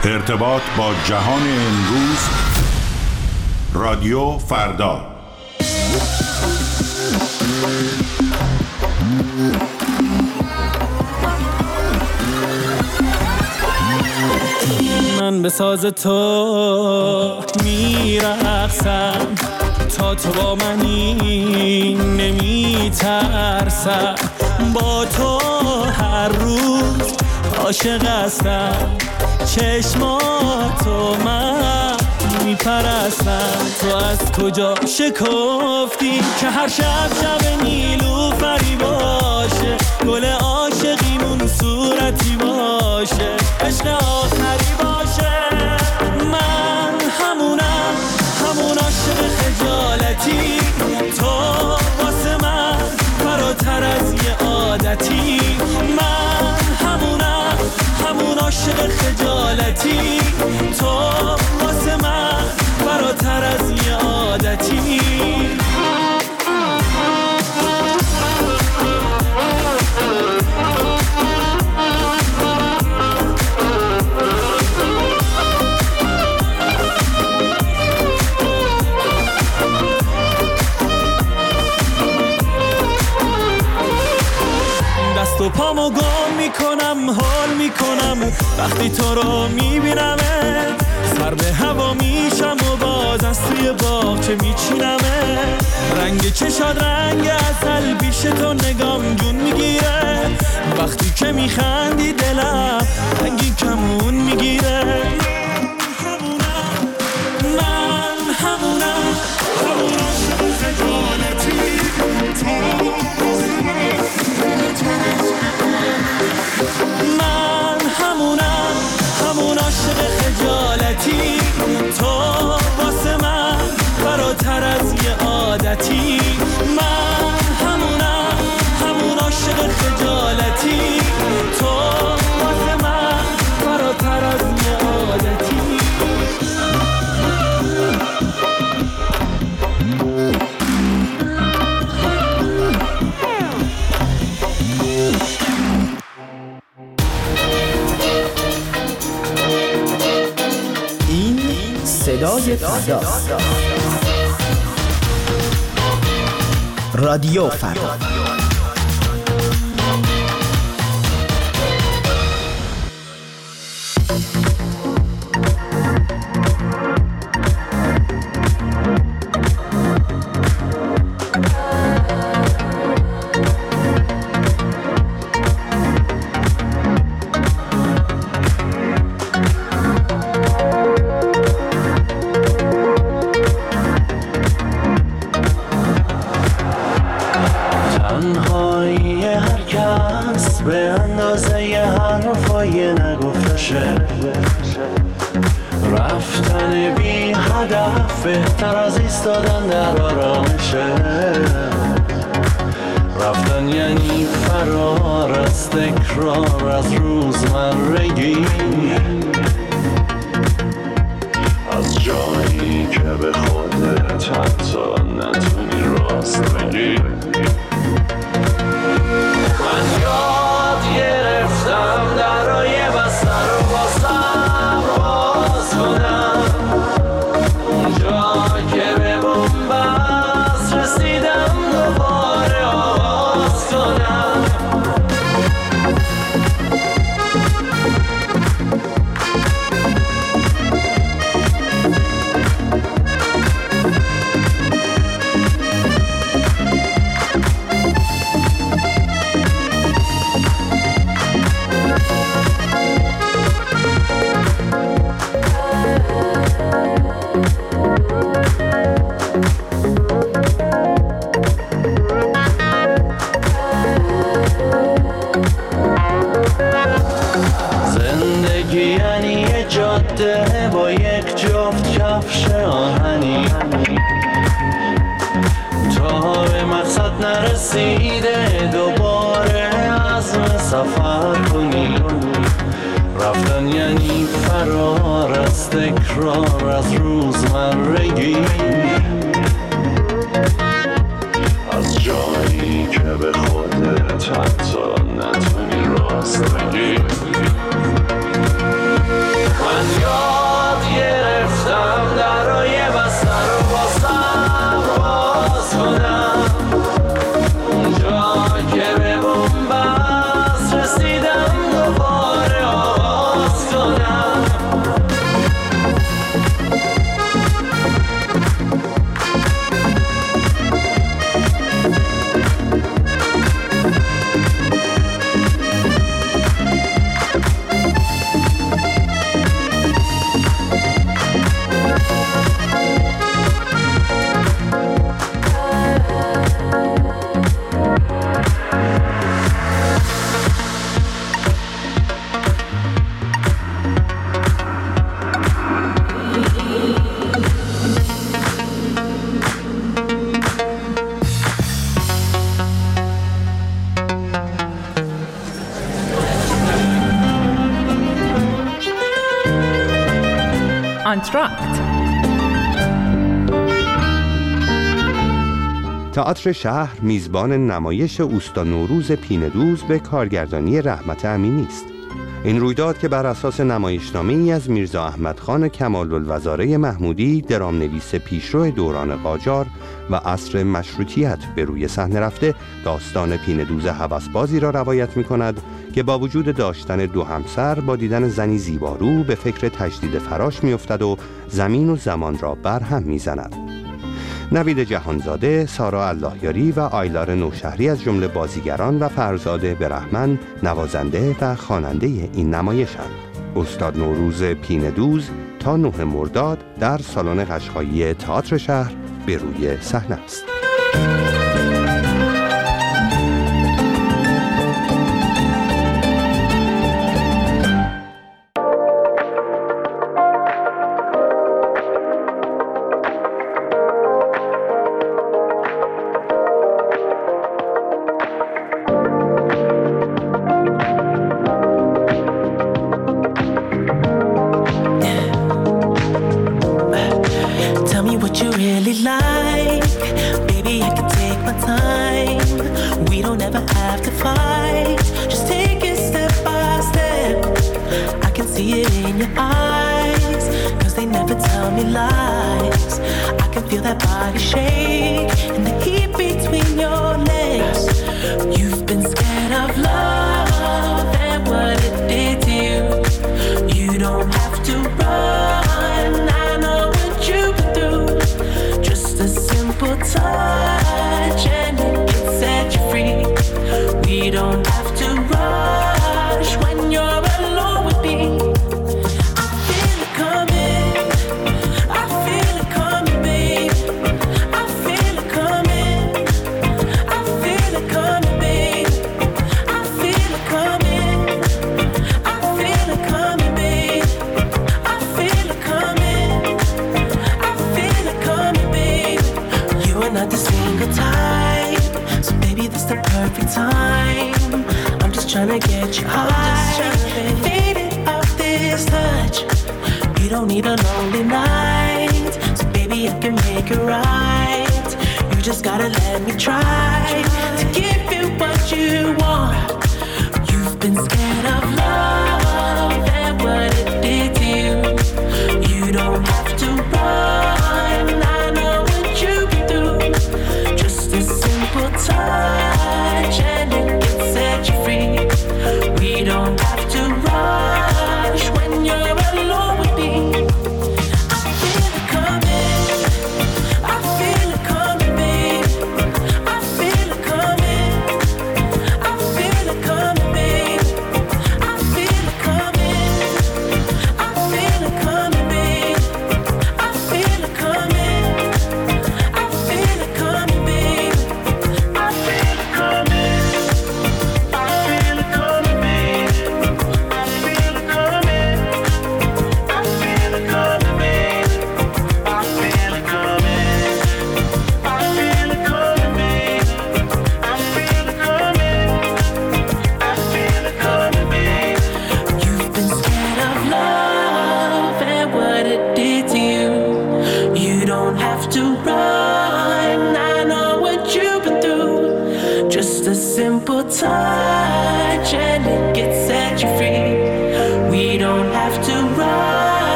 ارتباط با جهان امروز، رادیو فردا. من به ساز تو میرقصم، تا تو با منی نمیترسم. با تو هر روز عاشق هستم، چشماتو من میپرستم. تو از کجا شکفتی که هر شب نیلوفری باشه، گل عاشقیمون صورتی باشه، عشق آخری باشه. من همونم، همون عاشق خجالتی، تو واسه من فراتر از یه عادتی. من همونم، همون عاشق خجالتی، تو واسه من فراتر از یه عادتی. دست و پامو گم میکنم، حال میکنم وقتی تو رو میبینمه. سر به هوا میشم و باز از توی باغچه میچینمه. رنگ چشاد رنگ عسل، پیش تو نگام جون میگیره. وقتی که میخندی دلم رنگی کمون میگیره. من همونم، همون عاشق خجالتی، من همونم، همون عاشق خجالتی، تو واسه من فراتر از یه عادتی. من همونم، همون عاشق خجالتی، تو واسه من فراتر از یه عادتی. صدای فردا، رادیو فردا. رفتن بی هدف بهتر از ایستادن در آرامشه. رفتن یعنی فرار از تکرار، از روزمرگی، از جایی که به خودت حتی نتونی راست بگی. من یاد گرفتم درای بسته رو بازم باز کنم. اونجا که به بنبست رسیدم دوباره آغاز کنم. با یک جفت کفش آهنی، تا به مقصد نرسیده دوباره عزم سفر کنی. رفتن یعنی فرار از تکرار، از روزمرگی، از جایی که به خودت حتی نتونی راست بگی. من انتراکت. تئاتر شهر میزبان نمایش اوستا نوروز پینه‌دوز به کارگردانی رحمت امینی است. این رویداد که بر اساس نمایشنامه‌ای از میرزا احمدخان کمال‌الوزاره محمودی، درام‌نویس پیشرو دوران قاجار و عصر مشروطیت به روی صحنه رفته، داستان پینه‌دوز هوسبازی را روایت می‌کند که با وجود داشتن دو همسر با دیدن زنی زیبارو به فکر تجدید فراش می‌افتد و زمین و زمان را برهم می‌زند. نوید جهانزاده، سارا اللهیاری و آیلار نوشهری از جمله بازیگران و فرزاد برهمن نوازنده و خواننده این نمایشند. استاد نوروز پینه‌دوز تا 9 مرداد در سالن قشقایی تئاتر شهر به روی صحنه است.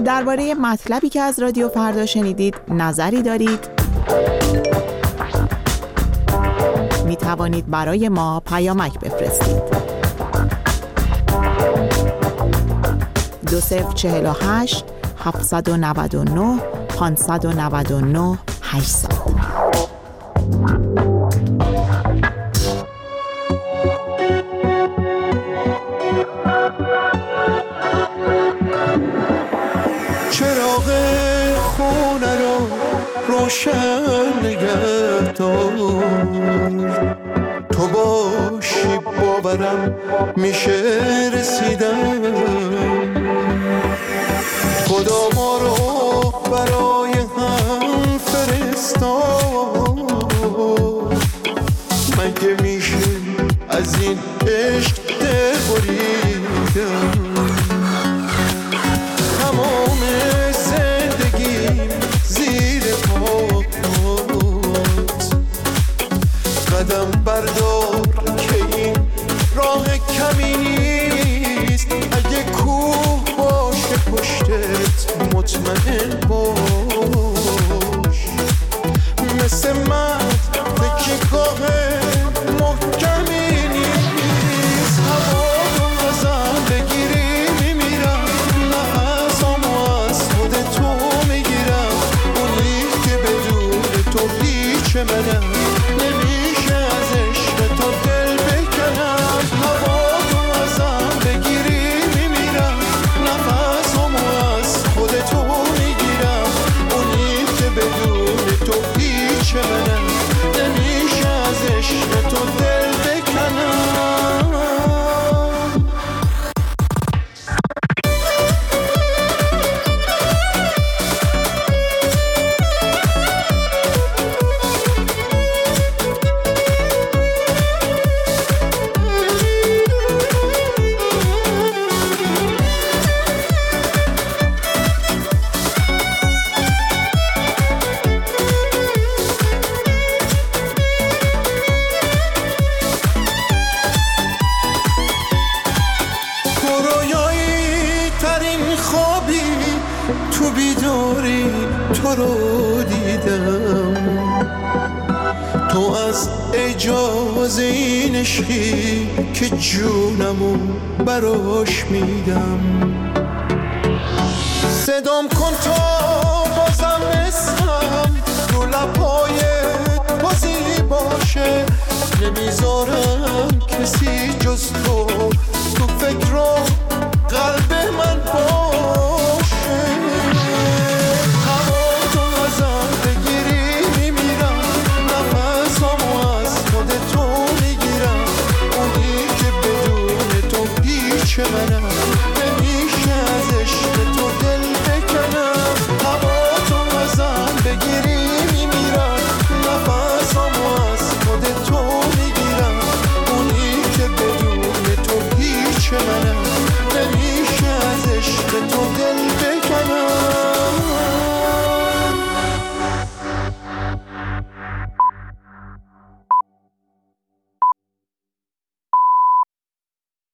درباره مطلبی که از رادیو فردا شنیدید نظری دارید؟ می توانید برای ما پیامک بفرستید. 2048 799 599 800. چراغ خونه رو روشن نگه دار، تو باشی باورم میشه رسیدن. خدا ما رو برای هم فرستاد، مگه میشه از این عشق دل بریدن؟ تمام زندگیم زیر پات، قدم بردار که این راه کمی نیست. اگه کوه باشه پشتت مطمئن باش، مثل من تکیه‌گاه محکمی نیست. هوا رو ازم بگیری میمیرم، نفسامو از خود تو میگیرم. اونی که بدون تو هیچ منم، نمیشه از عشق تو دل بکنم. هوا رو ازم بگیری میمیرم، نفسامو از خود تو میگیرم. اونی که بدون تو هیچ منم، نمیشه از عشق تو دل بکنم. تو بیداری تو رو دیدم، تو از اجازه این عشقی که جونمو براش میدم. صدام کن تا بازم اسمم رو لبای بازی باشه. نمیذارم کسی جز تو فکر رو قلب